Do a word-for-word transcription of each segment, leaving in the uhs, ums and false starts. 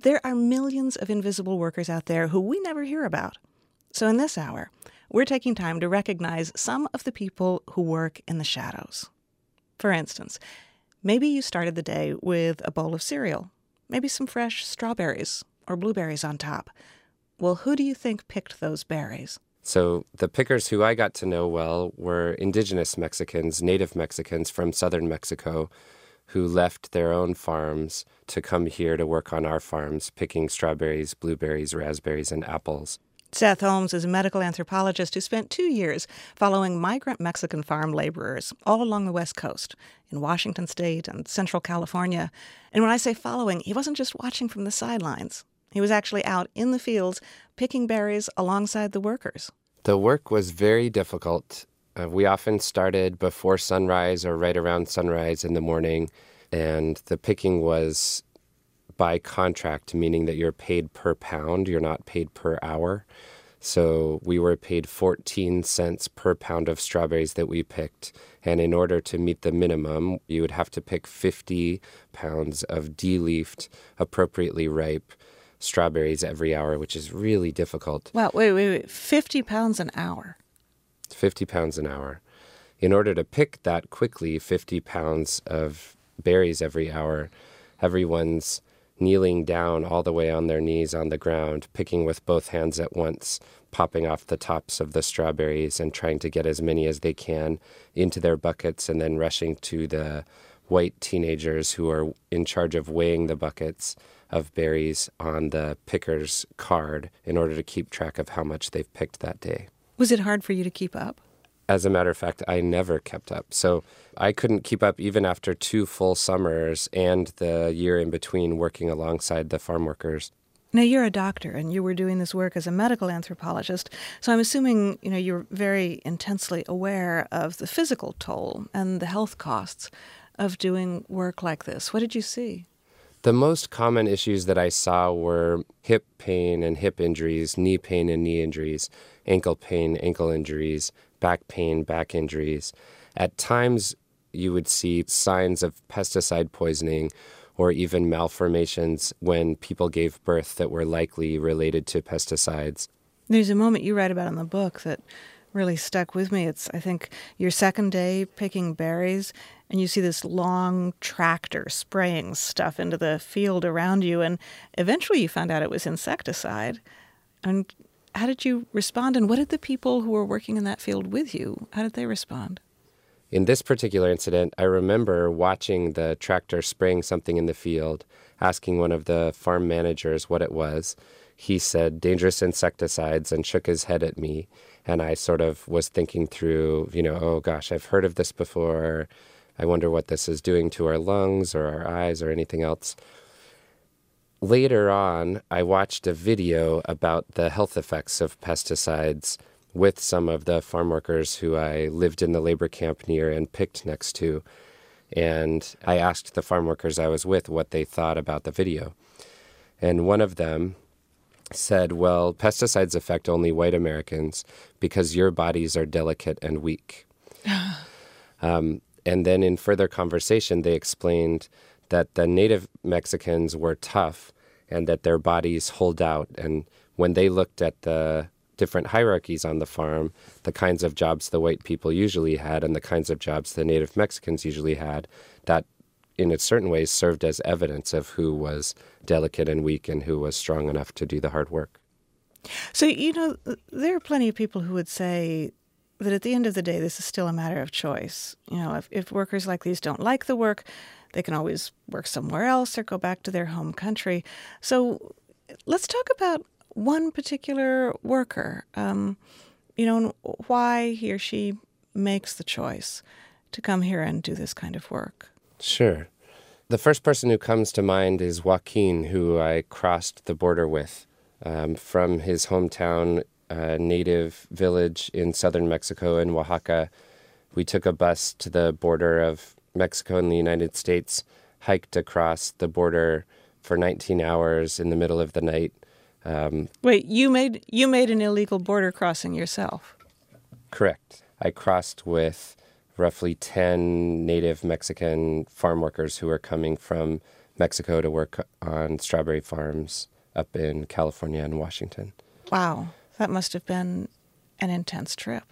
there are millions of invisible workers out there who we never hear about. So in this hour, we're taking time to recognize some of the people who work in the shadows. For instance, maybe you started the day with a bowl of cereal, maybe some fresh strawberries or blueberries on top. Well, who do you think picked those berries? So the pickers who I got to know well were indigenous Mexicans, native Mexicans from southern Mexico, who left their own farms to come here to work on our farms, picking strawberries, blueberries, raspberries, and apples. Seth Holmes is a medical anthropologist who spent two years following migrant Mexican farm laborers all along the West Coast, in Washington State and Central California. And when I say following, he wasn't just watching from the sidelines. He was actually out in the fields picking berries alongside the workers. The work was very difficult. Uh, we often started before sunrise or right around sunrise in the morning, and the picking was by contract, meaning that you're paid per pound, you're not paid per hour. So we were paid fourteen cents per pound of strawberries that we picked. And in order to meet the minimum, you would have to pick fifty pounds of de-leafed, appropriately ripe strawberries every hour, which is really difficult. Wow, wait, wait, wait. fifty pounds an hour. fifty pounds an hour. In order to pick that quickly, fifty pounds of berries every hour, everyone's kneeling down all the way on their knees on the ground, picking with both hands at once, popping off the tops of the strawberries and trying to get as many as they can into their buckets, and then rushing to the white teenagers who are in charge of weighing the buckets of berries on the picker's card in order to keep track of how much they've picked that day. Was it hard for you to keep up? As a matter of fact, I never kept up. So I couldn't keep up even after two full summers and the year in between working alongside the farm workers. Now, you're a doctor, and you were doing this work as a medical anthropologist, so I'm assuming, you know, you're very intensely aware of the physical toll and the health costs of doing work like this. What did you see? The most common issues that I saw were hip pain and hip injuries, knee pain and knee injuries, ankle pain, ankle injuries, back pain, back injuries. At times, you would see signs of pesticide poisoning or even malformations when people gave birth that were likely related to pesticides. There's a moment you write about in the book that really stuck with me. It's, I think, your second day picking berries, and you see this long tractor spraying stuff into the field around you, and eventually you found out it was insecticide. And how did you respond, and what did the people who were working in that field with you, how did they respond? In this particular incident, I remember watching the tractor spraying something in the field, asking one of the farm managers what it was. He said, dangerous insecticides, and shook his head at me. And I sort of was thinking through, you know, oh gosh, I've heard of this before. I wonder what this is doing to our lungs or our eyes or anything else. Later on, I watched a video about the health effects of pesticides with some of the farm workers who I lived in the labor camp near and picked next to. And I asked the farm workers I was with what they thought about the video. And one of them said, well, pesticides affect only white Americans because your bodies are delicate and weak. um, and then in further conversation, they explained that the native Mexicans were tough and that their bodies hold out. And when they looked at the different hierarchies on the farm, the kinds of jobs the white people usually had and the kinds of jobs the native Mexicans usually had, that in a certain ways served as evidence of who was delicate and weak and who was strong enough to do the hard work. So, you know, there are plenty of people who would say that at the end of the day, this is still a matter of choice. You know, if, if workers like these don't like the work, they can always work somewhere else or go back to their home country. So let's talk about one particular worker, um, you know, and why he or she makes the choice to come here and do this kind of work. Sure. The first person who comes to mind is Joaquin, who I crossed the border with um, from his hometown, uh, native village in southern Mexico in Oaxaca. We took a bus to the border of Mexico and the United States, hiked across the border for nineteen hours in the middle of the night. Um, Wait, you made you made an illegal border crossing yourself? Correct. I crossed with roughly ten native Mexican farm workers who were coming from Mexico to work on strawberry farms up in California and Washington. Wow, that must have been an intense trip.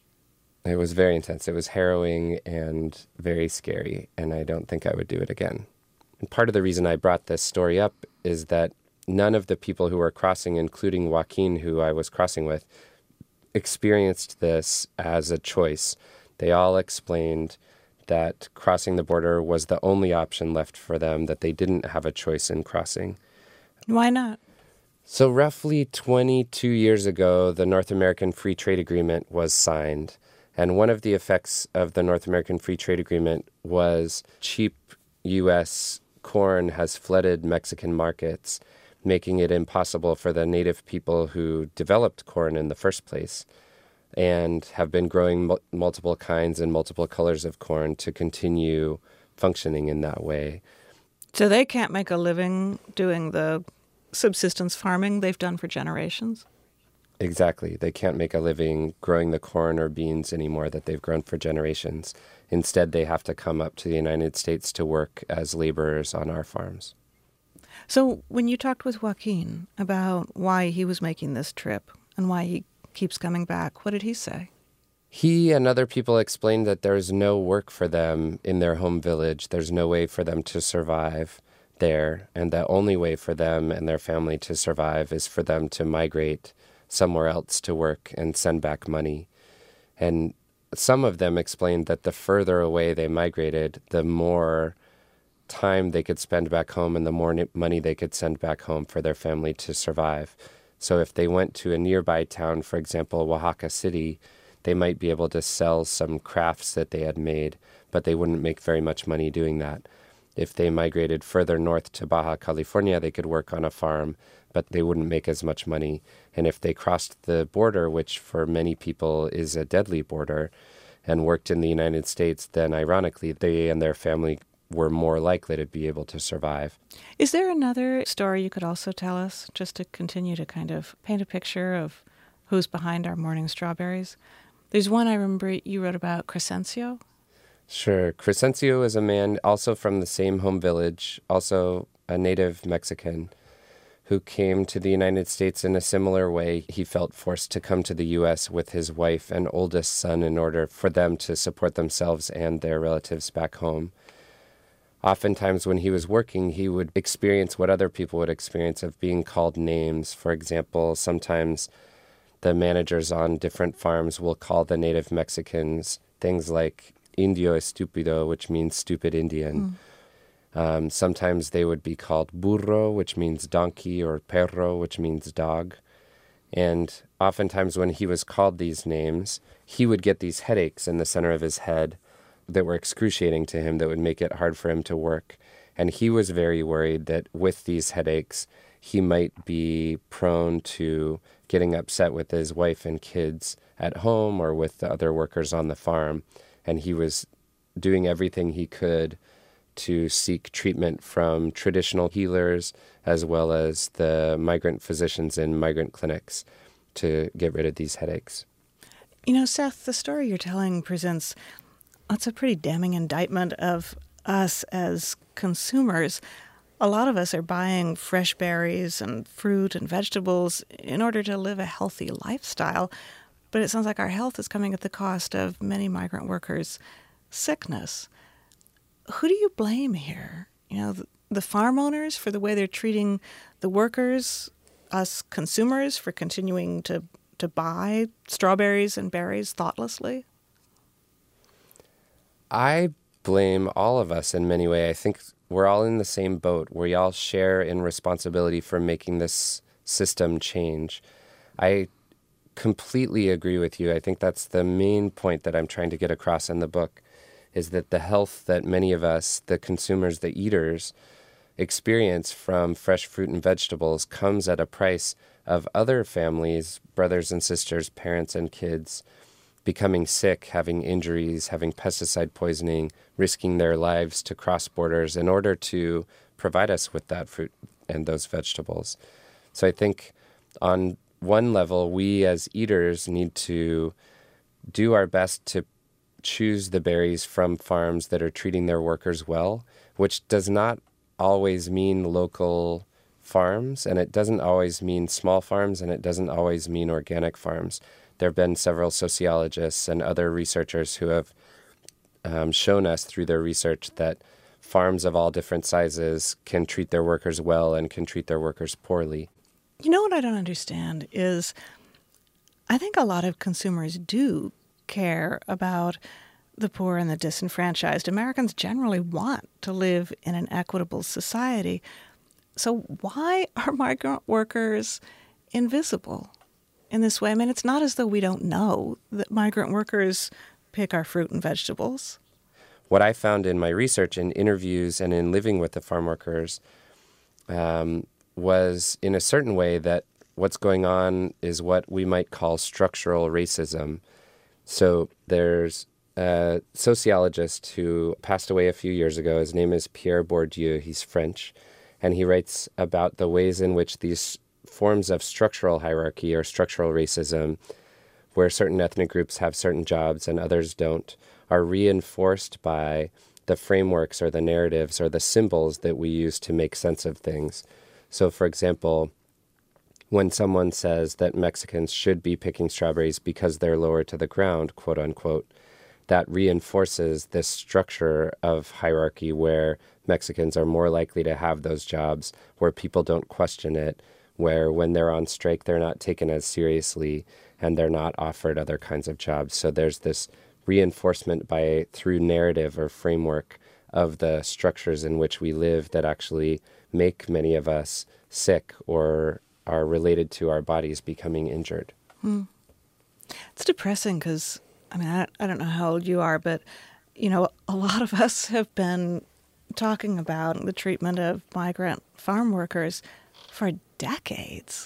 It was very intense. It was harrowing and very scary, and I don't think I would do it again. And part of the reason I brought this story up is that none of the people who were crossing, including Joaquin, who I was crossing with, experienced this as a choice. They all explained that crossing the border was the only option left for them, that they didn't have a choice in crossing. Why not? So roughly twenty-two years ago, the North American Free Trade Agreement was signed. And one of the effects of the North American Free Trade Agreement was cheap U S corn has flooded Mexican markets, making it impossible for the native people who developed corn in the first place and have been growing mul- multiple kinds and multiple colors of corn to continue functioning in that way. So they can't make a living doing the subsistence farming they've done for generations? Exactly. They can't make a living growing the corn or beans anymore that they've grown for generations. Instead, they have to come up to the United States to work as laborers on our farms. So when you talked with Joaquin about why he was making this trip and why he keeps coming back, what did he say? He and other people explained that there's no work for them in their home village. There's no way for them to survive there. And the only way for them and their family to survive is for them to migrate somewhere else to work and send back money. And some of them explained that the further away they migrated, the more time they could spend back home and the more money they could send back home for their family to survive. So if they went to a nearby town, for example, Oaxaca City, they might be able to sell some crafts that they had made, but they wouldn't make very much money doing that. If they migrated further north to Baja California, they could work on a farm, but they wouldn't make as much money. And if they crossed the border, which for many people is a deadly border, and worked in the United States, then ironically, they and their family were more likely to be able to survive. Is there another story you could also tell us, just to continue to kind of paint a picture of who's behind our morning strawberries? There's one I remember you wrote about, Crescencio. Sure. Crescencio is a man also from the same home village, also a native Mexican, who came to the United States in a similar way. He felt forced to come to the U S with his wife and oldest son in order for them to support themselves and their relatives back home. Oftentimes when he was working, he would experience what other people would experience of being called names. For example, sometimes the managers on different farms will call the native Mexicans things like Indio Estupido, which means stupid Indian. Mm. Um, sometimes they would be called burro, which means donkey, or perro, which means dog. And oftentimes when he was called these names, he would get these headaches in the center of his head that were excruciating to him, that would make it hard for him to work. And he was very worried that with these headaches, he might be prone to getting upset with his wife and kids at home or with the other workers on the farm. And he was doing everything he could to seek treatment from traditional healers as well as the migrant physicians in migrant clinics to get rid of these headaches. You know, Seth, the story you're telling presents that's a pretty damning indictment of us as consumers. A lot of us are buying fresh berries and fruit and vegetables in order to live a healthy lifestyle, but it sounds like our health is coming at the cost of many migrant workers' sickness. Who do you blame here? You know, the, the farm owners for the way they're treating the workers, us consumers for continuing to, to buy strawberries and berries thoughtlessly? I blame all of us in many ways. I think we're all in the same boat. We all share in responsibility for making this system change. I completely agree with you. I think that's the main point that I'm trying to get across in the book, is that the health that many of us, the consumers, the eaters, experience from fresh fruit and vegetables comes at a price of other families, brothers and sisters, parents and kids, becoming sick, having injuries, having pesticide poisoning, risking their lives to cross borders in order to provide us with that fruit and those vegetables. So I think on one level, we as eaters need to do our best to choose the berries from farms that are treating their workers well, which does not always mean local farms, and it doesn't always mean small farms, and it doesn't always mean organic farms. There have been several sociologists and other researchers who have um, shown us through their research that farms of all different sizes can treat their workers well and can treat their workers poorly. You know what I don't understand is I think a lot of consumers do care about the poor and the disenfranchised. Americans generally want to live in an equitable society. So why are migrant workers invisible in this way? I mean, it's not as though we don't know that migrant workers pick our fruit and vegetables. What I found in my research, in interviews, and in living with the farm workers um, was in a certain way that what's going on is what we might call structural racism. So there's a sociologist who passed away a few years ago. His name is Pierre Bourdieu. He's French. And he writes about the ways in which these forms of structural hierarchy or structural racism, where certain ethnic groups have certain jobs and others don't, are reinforced by the frameworks or the narratives or the symbols that we use to make sense of things. So, for example, when someone says that Mexicans should be picking strawberries because they're lower to the ground, quote unquote, that reinforces this structure of hierarchy where Mexicans are more likely to have those jobs, where people don't question it, where when they're on strike, they're not taken as seriously and they're not offered other kinds of jobs. So there's this reinforcement by through narrative or framework of the structures in which we live that actually make many of us sick or are related to our bodies becoming injured. Hmm. It's depressing because, I mean, I, I don't know how old you are, but, you know, a lot of us have been talking about the treatment of migrant farm workers for decades.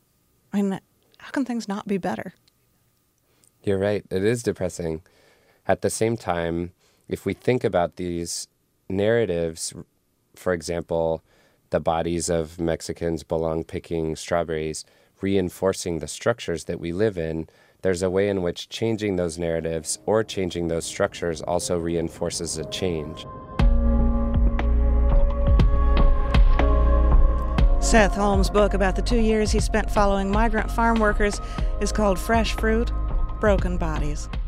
I mean, how can things not be better? You're right. It is depressing. At the same time, if we think about these narratives, for example, the bodies of Mexicans belong picking strawberries, reinforcing the structures that we live in, there's a way in which changing those narratives or changing those structures also reinforces a change. Seth Holmes' book about the two years he spent following migrant farm workers is called Fresh Fruit, Broken Bodies.